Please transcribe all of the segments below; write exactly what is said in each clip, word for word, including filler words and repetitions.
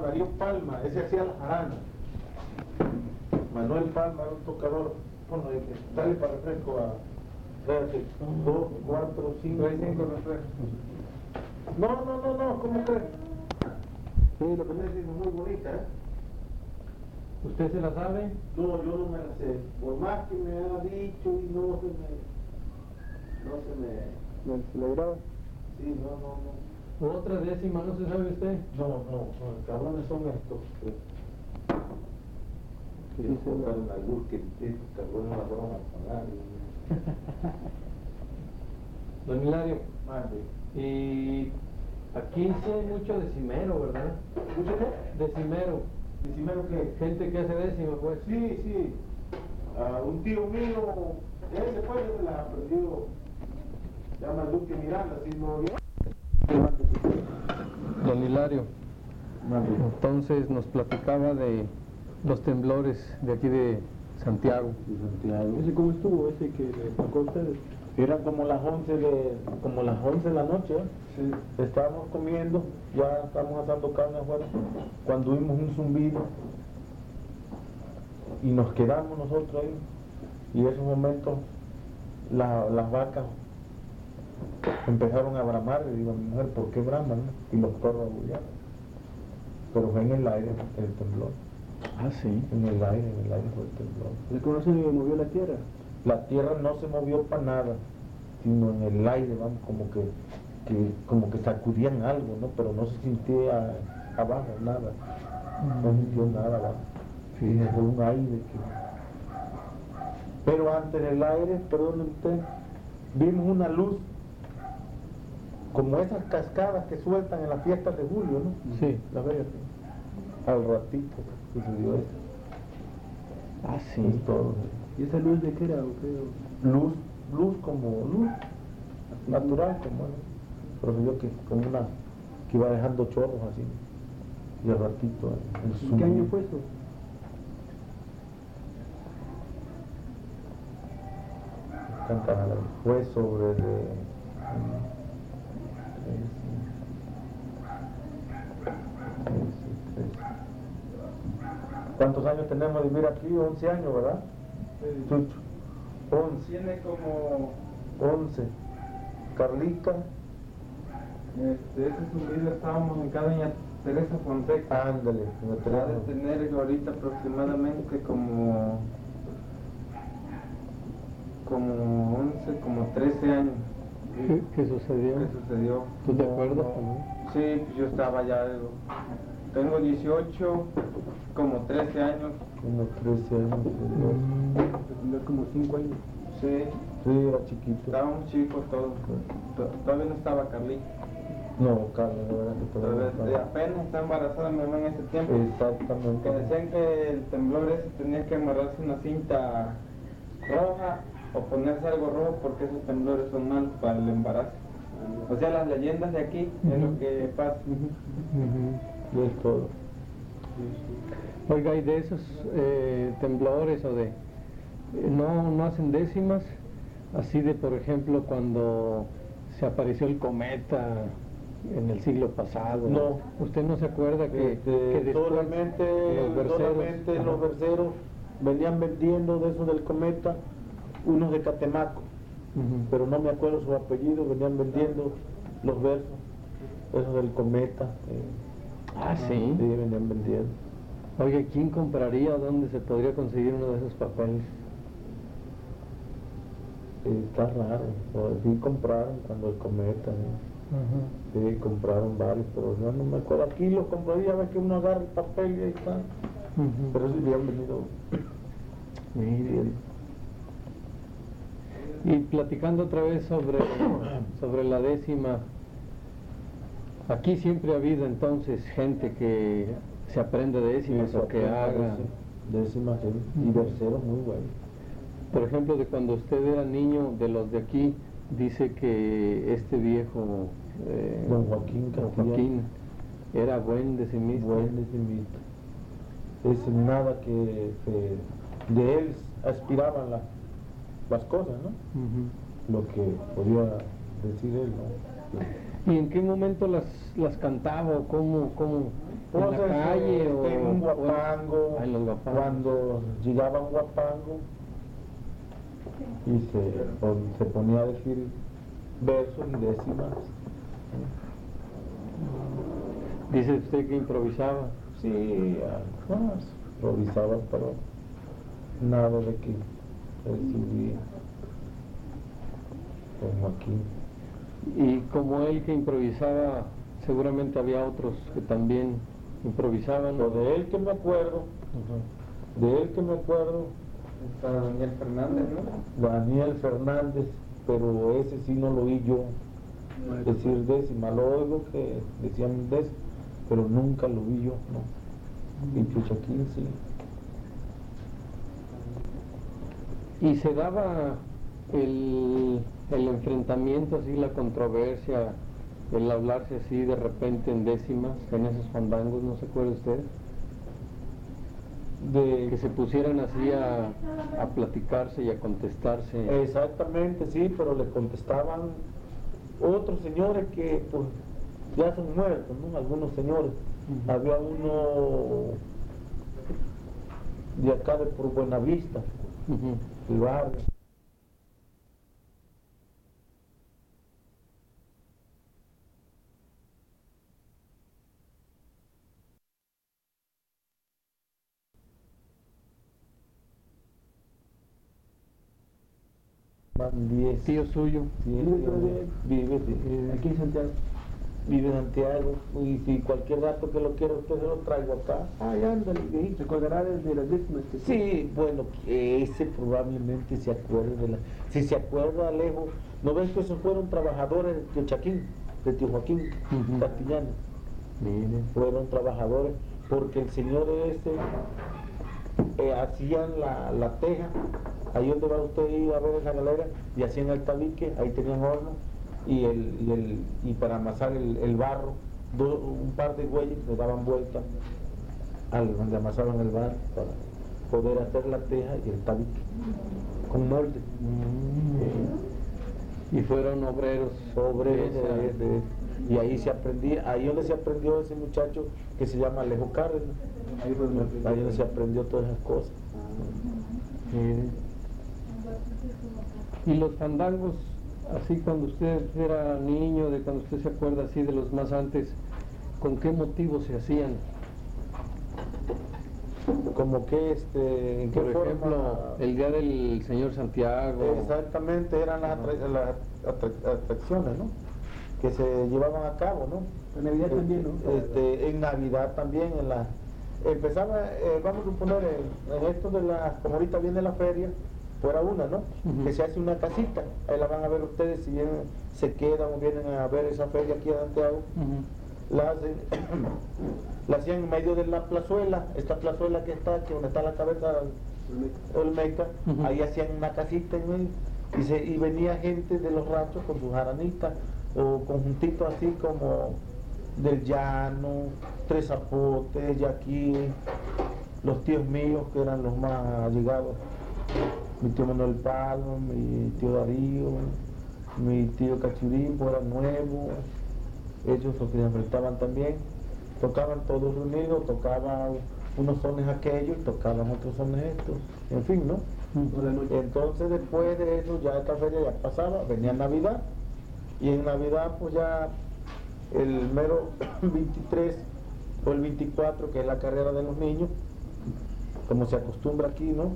Darío Palma, ese hacía la jarana. Manuel Palma era un tocador. Bueno, dale para refresco a... Espérate, dos, cuatro, cinco... Hay cinco refrescos. No, no, no, no, ¿cómo crees? Sí, lo que Es decir, muy bonita, ¿eh? ¿Usted se la sabe? No, yo no me la sé. Por más que me ha dicho y no se me... No se me... ¿Me se la graba? Sí, no, no, no. ¿Otra décima no se sabe usted? No, no, no, los cabrones son estos. Que, que Sí, sí, tocan sí. la luz, que estos cabrones la van a pagar. Don Hilario, Mande. y aquí sí hay mucho decimero, ¿verdad? ¿Mucho qué? Decimero. ¿Decimero qué? Gente que hace décima, pues. Sí, sí. A un tío mío, ese pues se la aprendió. Se llama Duque Miranda, ¿sí lo vio? Don Hilario, Mande. entonces nos platicaba de los temblores de aquí de Santiago. Sí, Santiago. ¿Ese cómo estuvo, ese que le tocó a ustedes? Eran como las once de, como las once de la noche, ¿eh? Sí. Estábamos comiendo, ya estábamos asando carne afuera, cuando oímos un zumbido y nos quedamos nosotros ahí, y en esos momentos la- las vacas empezaron a bramar, y digo a mi mujer, ¿por qué braman? Y los perros abullaban. Pero fue en el aire el temblor, Ah, sí. en el aire, en el aire fue el temblor. ¿Le conoce que movió la tierra? La tierra no se movió para nada, sino en el aire, vamos, como que, que, como que sacudían algo, ¿no? Pero no se sentía abajo nada, no sintió nada abajo. Sí. Fue un aire que... Pero antes del aire, perdón usted, vimos una luz, como esas cascadas que sueltan en las fiestas de julio, ¿no? Sí. La verdad, al ratito sucedió eso. Ah, sí. Es todo. ¿Y esa luz de qué era o qué? Luz, luz como luz, natural como es, pero se vio que como una, que iba dejando chorros así, y al ratito el ¿En zumbido. qué año fue eso? Cantará, fue sobre de, ¿cuántos años tenemos de vivir aquí? once años, ¿verdad? Sí. Chucho, once. Tiene como... once. Carlita, Este, ese zumbido estábamos en cada doña Teresa Fonseca. ándale, me Ha de trajo. tener ahorita aproximadamente como... como once, como trece años. ¿Qué, qué sucedió? ¿Qué sucedió? ¿Tú te No, acuerdas no. también? Sí, pues yo estaba ya, tengo dieciocho, como trece años. Unos trece años. Tendría como cinco años. Sí, Sí, era chiquito. estábamos chicos todos. To- Todavía no estaba Carlita. No, Carlos, de verdad que todavía no Todavía- estaba. apenas está embarazada mi mamá en ese tiempo. Exactamente. Que decían que el temblor ese tenía que amarrarse una cinta roja o ponerse algo rojo porque esos temblores son malos para el embarazo. O sea, las leyendas de aquí es lo que pasa. Y es todo. Oiga, y de esos eh, temblores o de... eh, ¿no, no hacen décimas? Así de, por ejemplo, cuando se apareció el cometa en el siglo pasado. No. ¿Usted no se acuerda que, Este, que después solamente los berceros, solamente ajá, los berceros venían vendiendo de esos del cometa, unos de Catemaco, ujú, pero no me acuerdo su apellido, venían vendiendo los versos, esos del cometa. eh, Ah, sí, sí. venían vendiendo. Oye, ¿quién compraría o dónde se podría conseguir uno de esos papeles? Eh, está raro, o sí compraron cuando el cometa, ¿no? Ajá. Sí, compraron varios, pero yo no me acuerdo. Aquí los compraría, ves que uno agarra el papel y ahí está. Ujú. Pero sí habían venido. Mire. Y platicando otra vez sobre, sobre la décima, aquí siempre ha habido entonces gente que se aprende décimas o que haga, Décimas, sí, y verseros muy buenos. por ejemplo, de cuando usted era niño, de los de aquí, dice que este viejo, eh, Don Joaquín don Castilla. Joaquín, era buen decimista. Buen decimista. Es nada que, que de él aspiraban las, las cosas, ¿no? Ujú. Lo que podía decir él, ¿no? ¿Y en qué momento las, las cantaba o cómo, cómo, ¿En Pues, la calle este, o en un o guapango, Ah, en los guapangos. cuando llegaba un guapango y se, pon- se ponía a decir versos y décimas. Dice usted que improvisaba. Sí, algunas improvisaba, pero nada de que recibía como aquí. Y como él que improvisaba, seguramente había otros que también improvisaban. Lo de él que me acuerdo, Ajá. de él que me acuerdo, Está Daniel Fernández, ¿no? Daniel Fernández, pero ese sí no lo oí yo decir décima, lo oigo que decían décima, pero nunca lo vi yo, no. Y Puchaquín sí. Y se daba el, el enfrentamiento, así la controversia, el hablarse así de repente en décimas, en esos fandangos, ¿no se acuerda usted? De, Que se pusieran así a, a platicarse y a contestarse. exactamente, sí, pero le contestaban otros señores que pues ya son muertos, ¿no? Algunos señores. Ujú. Había uno de acá de por Buenavista, Ujú. el barrio. Van diez. Tío suyo. diez, Vive tío, todavía. vive, sí. Aquí en Santiago. Vive en Santiago, y si cualquier dato que lo quiera usted se lo traigo acá. Ay, ándale, viejito. Recordará desde las víctimas que Sí, bueno, ese probablemente se acuerde de la... Si se acuerda, Alejo, ¿no ves que esos fueron trabajadores de Tío Chaquín, de Tío Joaquín Ujú. Castellano? Mire. Fueron trabajadores, porque el señor ese eh, hacían la, la teja, ahí donde va usted a ir a ver esa galera, y hacían el tabique, ahí tenían horno, y, el, y, el, y para amasar el, el barro, do- un par de güeyes le daban vuelta al donde amasaban el barro para poder hacer la teja y el tabique con molde. Mm. Y fueron obreros. Obreros de esa- de- de- y ahí se aprendía, ahí donde se aprendió ese muchacho que se llama Alejo Cárdenas, Ahí fue donde ahí donde se aprendió todas esas cosas. Mire. Y los fandangos, así cuando usted era niño, de cuando usted se acuerda así de los más antes, ¿con qué motivo se hacían? Como que este, ¿en qué Por forma? ejemplo, el día del señor Santiago. Exactamente, eran las, atra- las atra- atracciones, ¿no? Que se llevaban a cabo, ¿no? En Navidad también, ¿no? Este, en Navidad también, en la... Empezaba, eh, vamos a suponer, en, en esto de la, como ahorita viene la feria, fuera una, ¿no? Ujú. Que se hace una casita, ahí la van a ver ustedes si vienen, se quedan o vienen a ver esa feria aquí en Santiago. Ujú. La hacen, la hacían en medio de la plazuela, esta plazuela que está aquí, donde está la cabeza del Olmeca, Ujú. ahí hacían una casita en medio, y, se, y venía gente de los ranchos con sus jaranitas, o conjuntitos así como del Llano, Tres Zapotes, Yaquí, los tíos míos que eran los más allegados, mi tío Manuel Palma, mi tío Darío, mi tío Cachurín, pues era nuevo, ellos los que se enfrentaban también, tocaban todos reunidos, tocaban unos sones aquellos, tocaban otros sones estos, en fin, ¿no? Por la noche. Entonces después de eso ya esta feria ya pasaba, venía Navidad, y en Navidad pues ya el mero veintitrés o el veinticuatro, que es la carrera de los niños, como se acostumbra aquí, ¿no?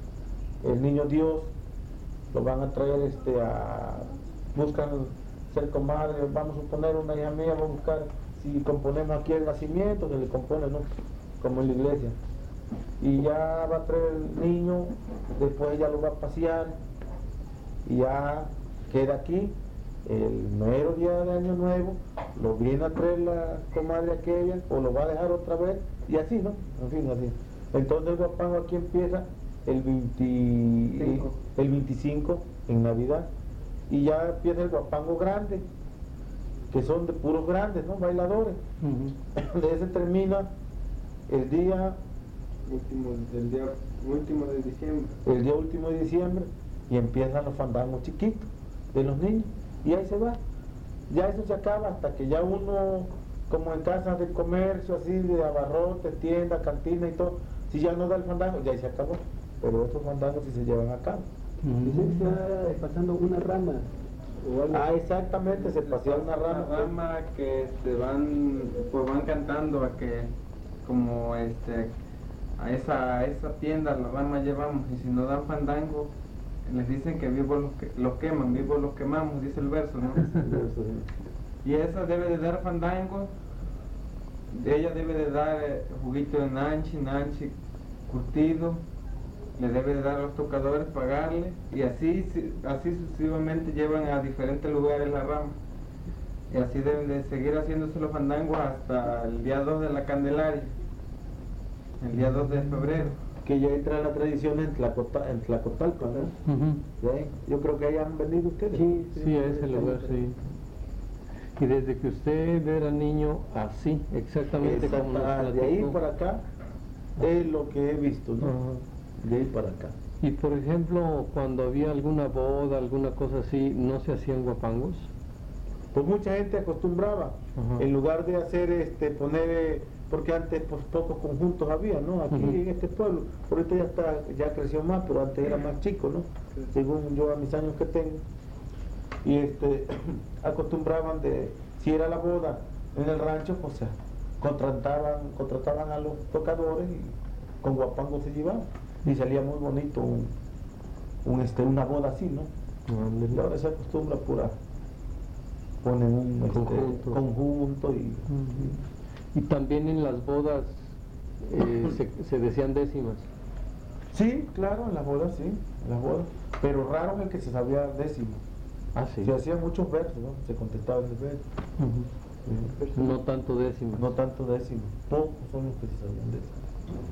El niño Dios lo van a traer este a buscan ser comadre, vamos a suponer una hija mía va a buscar, si componemos aquí el nacimiento, se le compone, ¿no? Como en la iglesia. Y ya va a traer el niño, después ella lo va a pasear y ya queda aquí. El mero día de Año Nuevo lo viene a traer la comadre aquella o lo va a dejar otra vez y así, ¿no? En fin, así. Entonces el guapango aquí empieza el, veinte, el veinticinco en Navidad y ya empieza el guapango grande, que son de puros grandes, ¿no? Bailadores. Ujú. De ese termina el día, Último, el día último de diciembre. el día último de diciembre y empiezan los fandangos chiquitos de los niños y ahí se va. Ya eso se acaba hasta que ya uno como en casas de comercio, así, de abarrotes, tiendas, cantinas y todo. Si ya no da el fandango, ya ahí se acabó. Pero estos fandangos sí se llevan a cabo. Y se está pasando una rama o algo. Ah, exactamente, se pasea una rama. Una rama que este, van, pues van cantando a que, como este, a esa, a esa tienda la rama llevamos, y si no dan fandango, les dicen que vivos los, que, los queman, vivos los quemamos, dice el verso, ¿no? Y esa debe de dar fandango, ella debe de dar eh, juguito de nanchi, nanchi curtido, le debe de dar a los tocadores, pagarle, y así, así sucesivamente llevan a diferentes lugares la rama. Y así deben de seguir haciéndose los fandangos hasta el día dos de la Candelaria, el día dos de febrero. Que ya entra la tradición en Tlacota, en Tlacotalpa, ¿no? Ujú. ¿Ya? Yo creo que ahí han venido ustedes. Sí, Sí, a ese lugar, sí. Y desde que usted era niño, así, exactamente como nos Exacto, de ahí platicó. para acá es lo que he visto, ¿no? Ajá. De ahí para acá. Y por ejemplo, cuando había alguna boda, alguna cosa así, ¿no se hacían guapangos? Pues mucha gente acostumbraba, Ajá. en lugar de hacer, este, poner, eh, porque antes pues pocos conjuntos había, ¿no? Aquí Ujú. en este pueblo, ahorita ya está, ya creció más, pero antes era más chico, ¿no? Según yo a mis años que tengo. Y este, acostumbraban de, si era la boda en el rancho, pues se contrataban, contrataban a los tocadores y con guapangos se llevaban. Y salía muy bonito un, un, este, una boda así, ¿no? Y ahora se acostumbra pura, ponen un este, Conjunto. conjunto y, Ujú. Y también en las bodas eh, se, se decían décimas. sí, claro, en las bodas sí, en las bodas, pero raro es el que se sabía décimo. Ah, sí. Se hacían muchos versos, ¿no? Se contestaba en el verso. Ujú. Sí. No tanto décimas. No tanto décimo, pocos son los que se sabían décimo.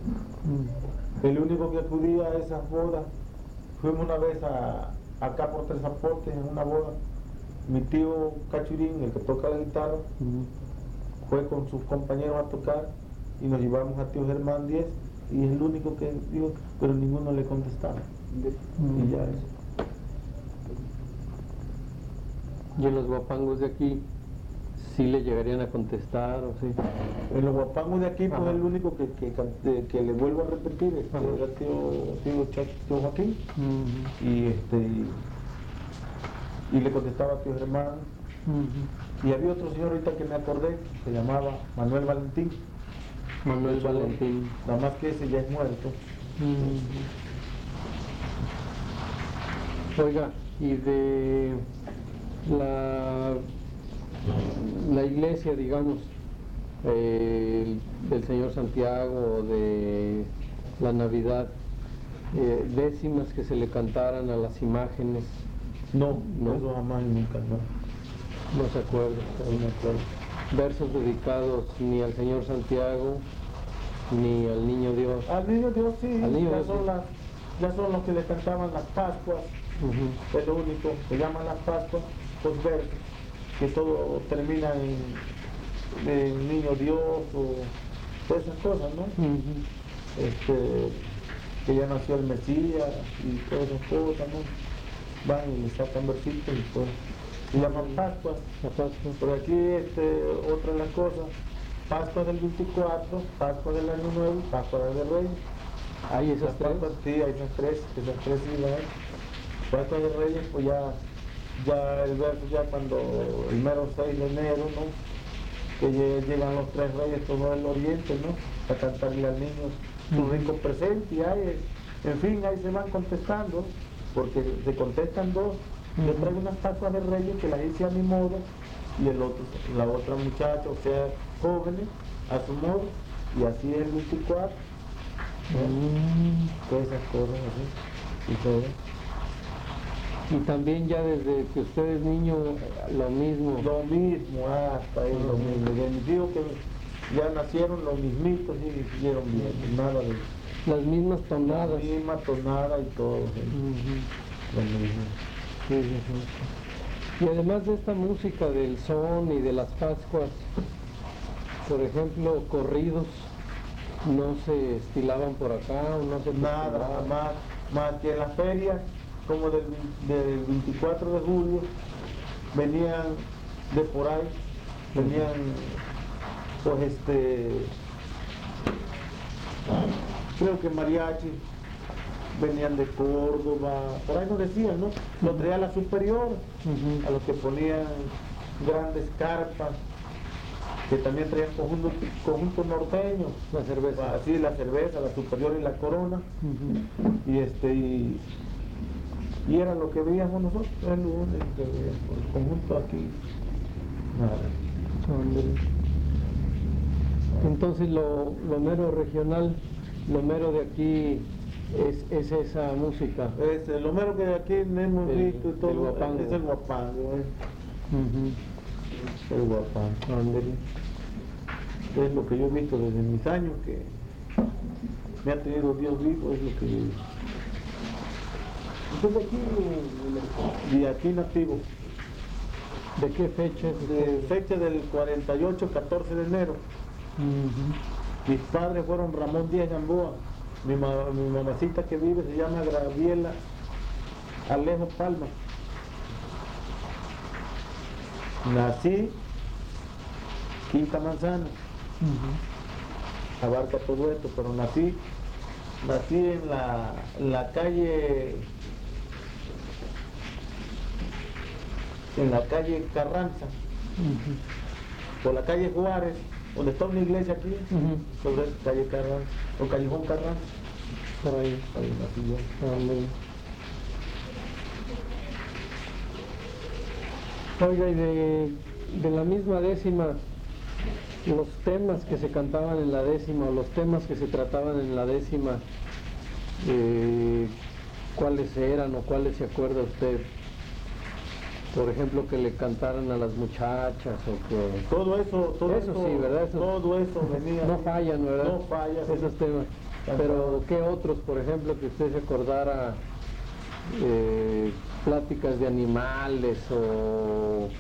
Mm. El único que acudía a esas bodas, fuimos una vez a, acá por Tres Aportes en una boda. Mi tío Cachurín, el que toca la guitarra, Ujú. fue con sus compañeros a tocar y nos llevamos a tío Germán diez y es el único que dijo, pero ninguno le contestaba. Mm. Y ya eso. Y en los guapangos de aquí, ¿sí le llegarían a contestar o sí? En los guapangos de aquí, pues Ajá. el único que, que, can- de- que le vuelvo a repetir este, Ajá. era tío, tío, Cha- tío Joaquín. Ujú. Y este y, y le contestaba a tío Germán. Ujú. Y había otro señor ahorita que me acordé, se llamaba Manuel Valentín. Manuel Eso, Valentín. Nada más que ese ya es muerto. Ujú. Oiga, y de la, la iglesia, digamos, eh, del Señor Santiago, de la Navidad, eh, décimas que se le cantaran a las imágenes, No, No. eso jamás y nunca, no. no se acuerda. No me acuerdo. Versos dedicados ni al Señor Santiago ni al Niño Dios. Al niño Dios sí, Al niño ya, Dios, son sí. las, ya son los que le cantaban las Pascuas, Ujú. es lo único, que llaman las Pascuas, los versos, que todo termina en, en niño Dios o todas esas cosas, ¿no? Ujú. Este, que ya nació el Mesías y todas esas cosas, ¿no? Van y le sacan versitos y pues se llaman Pascuas. La Pascua. Por aquí este, otra de las cosas, Pascua del veinticuatro, Pascua del Año Nuevo, Pascua de Reyes. Hay esas Las tres. Pascuas, sí, hay esas tres, esas tres sí las hay. Pascua de Reyes, pues ya, ya el verso ya cuando el mero seis de enero, ¿no? Que lle- llegan los tres reyes todos del oriente, ¿no? A cantarle al niño su Ujú. rico presente y ahí, en fin, ahí se van contestando, porque se contestan dos. Yo Ujú. traigo unas Pascuas de Reyes que las hice a mi modo y el otro, la otra muchacha, o sea, jóvenes, a su modo, y así es el veinticuatro, ¿no? Mm. Todas esas cosas así, y todo. Y también ya desde que usted es niño, lo mismo. Lo mismo, hasta ahí lo mismo. Y mis hijos que ya nacieron, los mismitos, y siguieron bien, nada de Las mismas la tonadas. misma tonada y todo, sí, Ujú. lo mismo. Sí, sí, sí. Y además de esta música del son y de las Pascuas, por ejemplo, corridos, no se estilaban por acá o no se Nada, acostumbraban? más, más que en las ferias, como del, del veinticuatro de julio, venían de por ahí, venían pues este, creo que mariachi, venían de Córdoba, por ahí nos decían, ¿no? Lo traía la superior, Ujú. a los que ponían grandes carpas, que también traían conjuntos conjunto norteños. La cerveza. Así, la cerveza, la superior y la corona. Ujú. Y este, y, y era lo que veíamos nosotros, era lo único que veíamos, el conjunto aquí, nada. Ándale. Entonces lo, lo mero regional, lo mero de aquí es, es esa música. Este, lo mero que aquí hemos El- visto y todo, el guapango. es el guapango, ¿eh? Ujú. El guapango. Ándale. Es lo que yo he visto desde mis años, que me ha tenido Dios vivo, es lo que yo he visto. Entonces aquí, de aquí nativo, ¿De qué fecha es? de fecha del cuarenta y ocho, catorce de enero. Ujú. Mis padres fueron Ramón Díaz Gamboa, mi, ma- mi mamacita que vive se llama Graviela Alejo Palma. Nací Quinta Manzana, Ujú. abarca todo esto, pero nací, nací en la, en la calle, en la calle Carranza, Ujú. por la calle Juárez, donde está una iglesia aquí, Ujú. sobre esa calle Carranza, o Callejón Carranza, Por ahí. ahí nací yo. Ándale. Oiga, y de, de la misma décima, los temas que se cantaban en la décima o los temas que se trataban en la décima, eh, ¿cuáles eran o cuáles se acuerda usted? Por ejemplo, que le cantaran a las muchachas o que... Todo eso, todo Eso sí, ¿verdad? Eso- todo eso venía. No fallan, ¿verdad? No falla, sí. Esos temas. Pero, ¿qué otros, por ejemplo, que usted se acordara, eh, pláticas de animales o,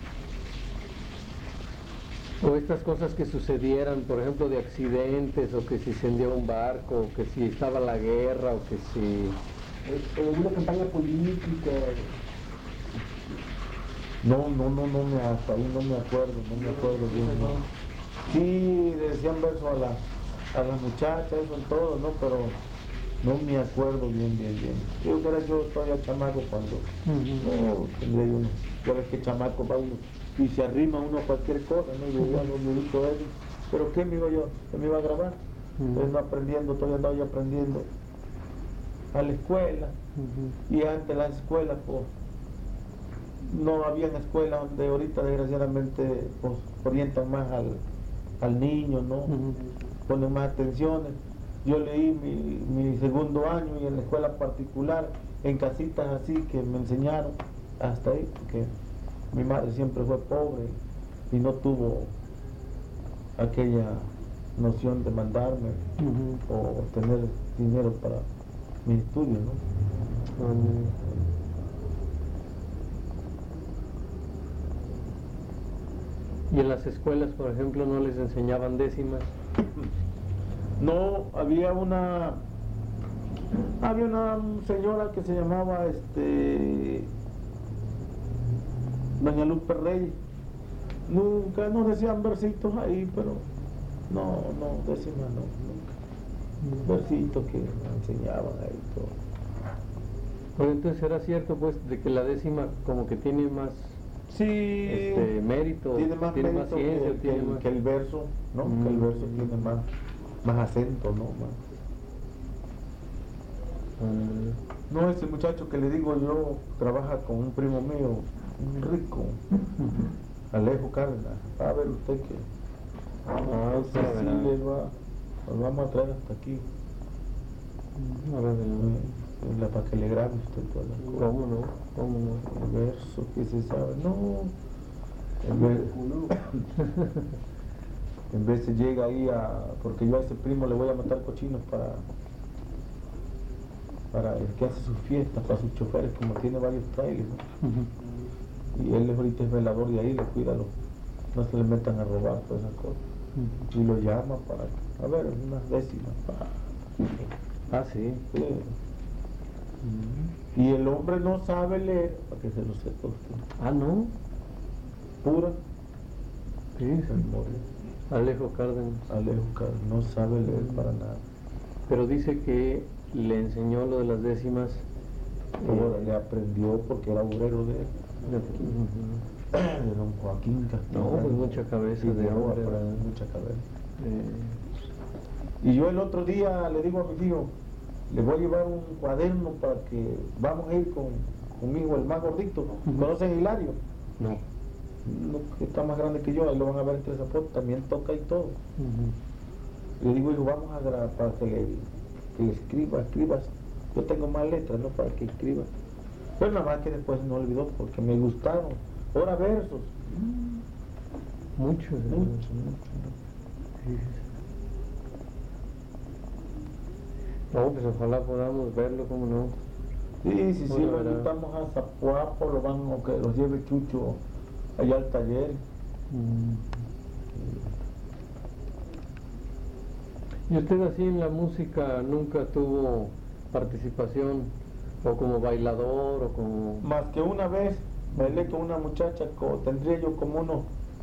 o estas cosas que sucedieran, por ejemplo, de accidentes o que si se hundió un barco o que si estaba la guerra o que si... Eh, una campaña política. No, no, no, no me, hasta ahí no me acuerdo, no me acuerdo bien. No. Sí, decían verso a la, a las muchachas, eso en todo, ¿no? Pero no me acuerdo bien, bien, bien. Yo que era yo todavía chamaco cuando, no, tendría yo uno, ya ves que chamaco va uno y se arrima uno a cualquier cosa, ¿no? Y veía los viejitos esos, pero ¿qué me iba yo? ¿Qué me iba a grabar? Entonces no aprendiendo, todavía andaba yo aprendiendo a la escuela, Ujú. y antes las escuelas, pues, no había escuelas donde ahorita desgraciadamente pues orientan más al, al niño, ¿no? Ujú. Ponen más atenciones. Yo leí mi, mi segundo año y en la escuela particular, en casitas así que me enseñaron hasta ahí, porque mi madre siempre fue pobre y no tuvo aquella noción de mandarme Ujú. o tener dinero para mis estudios, ¿no? Ándale. Y en las escuelas, por ejemplo, no les enseñaban décimas. No, había una había una señora que se llamaba este Doña Lupe Reyes. Nunca nos decían versitos ahí, pero no, no, décimas no, nunca. Versitos que me enseñaban ahí todo. Pero entonces era cierto, pues, de que la décima como que tiene más Sí, este, mérito, tiene más mérito ciencia, que, tiene que- más... que el verso, ¿no? Que el Mm. verso tiene más, más acento, ¿no? Más- Ándale. No, ese muchacho que le digo yo trabaja con un primo mío, un rico, Alejo Cárdenas. A ver usted que Ah, ese usted sí verá. le va, nos vamos a traer hasta aquí, A ver, el- eh, la- para que le grabe usted todas las cosas. ¿Cómo no? ¿Cómo no? El verso que se sabe, no. En vez, en vez se llega ahí a, porque yo a ese primo le voy a matar cochinos para para el que hace sus fiestas, para sus choferes, como tiene varios trailers, ¿no? Ujú. Y él ahorita es velador de ahí, le cuida, los- no se le metan a robar todas esas cosas. Ujú. Y lo llama para, a ver, unas décimas. pa. Ah, sí. Sí. Ujú. Y el hombre no sabe leer, para que se lo sepa usted. Ah, ¿no? Pura Sí, sí. memoria. Alejo Cárdenas. Alejo Cárdenas, no sabe leer para nada. Pero dice que le enseñó lo de las décimas. Todo eh, le aprendió porque era obrero de, de- de don Joaquín Castillo. No, pues mucha cabeza Y de llegó a hombre, aprender ¿verdad? mucha cabeza. eh, Y yo el otro día le digo a mi tío, le voy a llevar un cuaderno para que vamos a ir con, con mi hijo, el más gordito. Ujú. ¿Conocen a Hilario? no. No, que está más grande que yo, ahí lo van a ver entre esa foto, también toca y todo. Ujú. Le digo, hijo, vamos a grabar para que le, que le escriba, escribas. Yo tengo más letras, ¿no? Para que escriba. Pero nada más que después no olvidó porque me gustaron. Ahora versos. Mucho, Mucho, ¿verdad? mucho, mucho. No, pues ojalá podamos verlo, como no. Sí, sí, sí, Bueno, lo verá. invitamos a Zapuapo, lo van a que los lleve Chucho allá al taller. ¿Y usted así en la música nunca tuvo participación o como bailador o como... Más que una vez bailé con una muchacha, co- tendría yo como unos,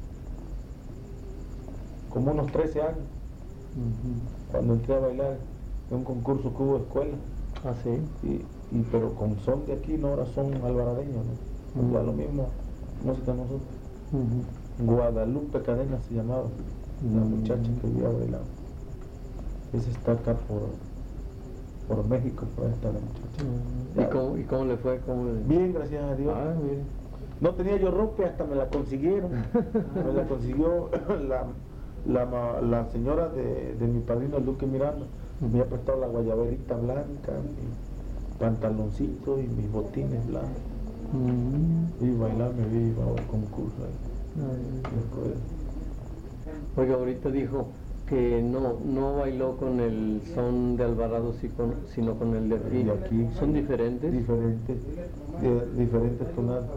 como unos trece años, Ujú. cuando entré a bailar en un concurso que hubo de escuela. Ah, sí. Y, y pero con son de aquí, no, ahora son alvaradeños, ¿no? Mm. Ya lo mismo, música nosotros. Ujú. Guadalupe Cadena se llamaba, la Mm. muchacha que había bailado. Esa está acá por, por México, por ahí está la muchacha. ¿Y cómo, ¿Y cómo le fue? ¿Cómo le... Bien, gracias a Dios. Ah, mire. No tenía yo ropa, hasta me la consiguieron. Me la consiguió la, la, ma- la señora de, de mi padrino, el Duque Miranda. Me había prestado la guayaberita blanca, mi pantaloncito y mis botines blancos. Mm. Y bailar me vi iba al concurso ahí. Ah, Después, Oiga, ahorita dijo que no, no bailó con el son de Alvarado, sí con- sino con el de aquí. de aquí. ¿Son diferentes? Diferentes, de- diferentes tonadas.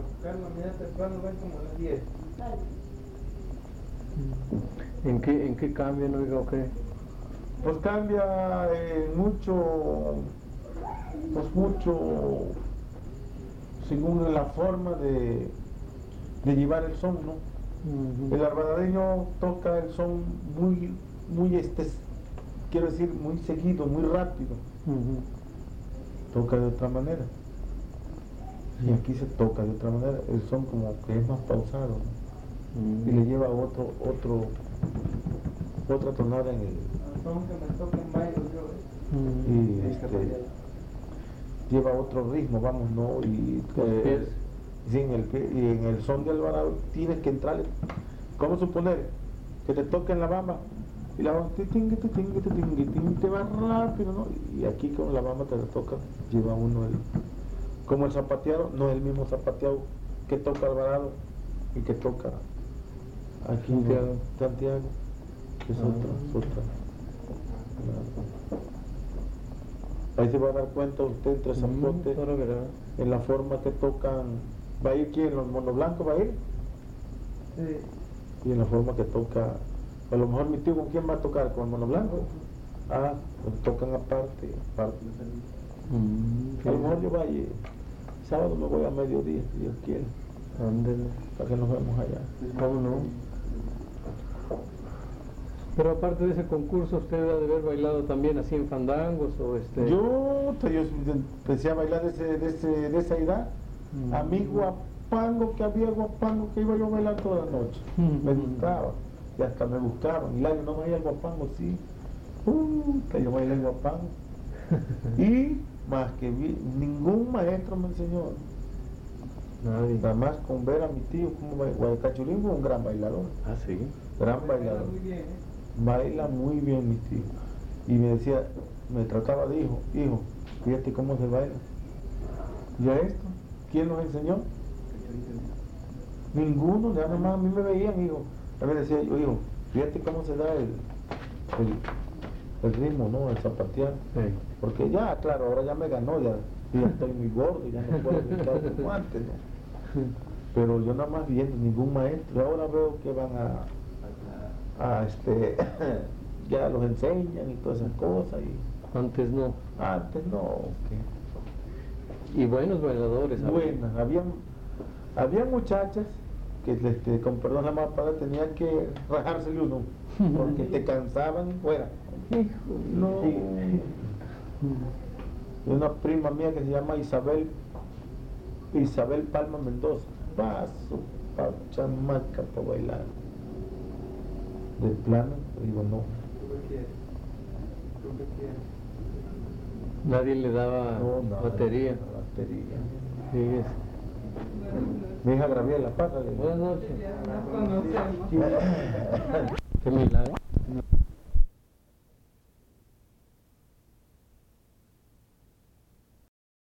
¿En qué, en qué cambian, oiga, o qué? Pues cambia eh, mucho, pues mucho, según la forma de, de llevar el son, ¿no? Ujú. El alvaradeño toca el son muy, muy este, quiero decir, muy seguido, muy rápido. Ujú. Toca de otra manera. Y aquí se toca de otra manera. El son como que es más pausado, ¿no? Y le lleva otro, otro, otra tonada en el, Ujú. y este, lleva otro ritmo, vamos, ¿no? Y Los eh, pies. sí, en el pie, y en el son de Alvarado tienes que entrarle, ¿cómo suponer? Que te toquen la bamba y la bamba te tingue, te tingue, te tingue, tingue, te va rápido, ¿no? Y aquí con la bamba te la toca, lleva uno el, como el zapateado, no es el mismo zapateado que toca Alvarado y que toca aquí en Santiago. Santiago, que es Ah. otra, es otra. Ahí se va a dar cuenta usted entre zapote, Mm, ahora verá. en la forma que tocan. ¿Va a ir quién? ¿Los monoblancos va a ir? Y en la forma que toca, a lo mejor mi tío, ¿con quién va a tocar? ¿Con el monoblanco? Ah, pues tocan aparte, aparte. Mm, A lo mejor yo vaya, sábado me voy a mediodía, si Dios quiere, Ándele. para que nos vemos allá. ¿Cómo no? Pero aparte de ese concurso, ¿usted ha de haber bailado también así en fandangos o este...? Yo, pues, yo empecé a bailar de, ese, de, ese, de esa edad. Mm. A mí guapango, que había guapango, que iba yo a bailar toda la noche. Mm. Me gustaba. Y hasta me buscaban. Y Lario, no baila el guapango, sí. Uh, que yo bailé el guapango. Y más que vi, ningún maestro me enseñó. Nadie. Nada más con ver a mi tío como baila. Guayacachulín fue un gran bailador. Ah, sí. Gran bailador. Baila muy bien mi tío. Y me decía, me trataba de hijo, hijo, fíjate cómo se baila. ¿Y a esto? ¿Quién nos enseñó? Ninguno, ya nada más a mí me veían, hijo. A mí me decía yo, hijo, fíjate cómo se da el, el, el ritmo, ¿no? El zapatear. Sí. Porque ya, claro, ahora ya me ganó, ya, ya estoy muy gordo, ya no puedo gritar como antes, ¿no? Pero yo nada más viendo ningún maestro, ahora veo que van a, a este, ya los enseñan y todas esas cosas, y Antes no. antes no, que Y buenos bailadores. ¿sabes? buenas, habían, había muchachas que este, con perdón la más padre tenía que rajársele uno, porque te cansaban fuera. No. Y una prima mía que se llama Isabel, Isabel Palma Mendoza, paso, pa, chamaca para bailar. De plano, digo no. Nadie le daba No, no, batería. batería. Fíjese. Mi hija Graviela, pásale. Buenas noches. Ya nos conocemos. Qué milagro.